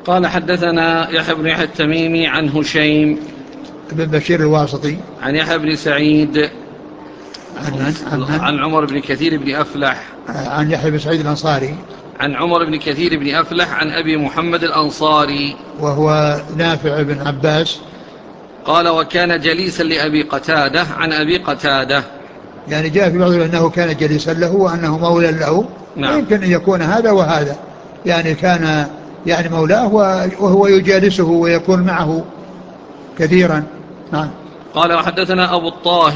قال حدثنا يحيى بن يحيى التميمي عن هشيم بن بشير الواسطي عن يحيى بن سعيد عن عن عمر بن كثير بن أفلح عن يحيى بن سعيد الأنصاري عن عمر بن كثير بن أفلح عن أبي محمد الأنصاري وهو نافع بن عباس. قال وكان جليسا لأبي قتادة عن أبي قتادة. يعني جاء في بعض أنه كان جليسا له وأنه مولى له. نعم. ويمكن أن يكون هذا وهذا، يعني كان يعني مولاه وهو يجالسه ويكون معه كثيرا. نعم. قال وحدثنا أبو الطاهر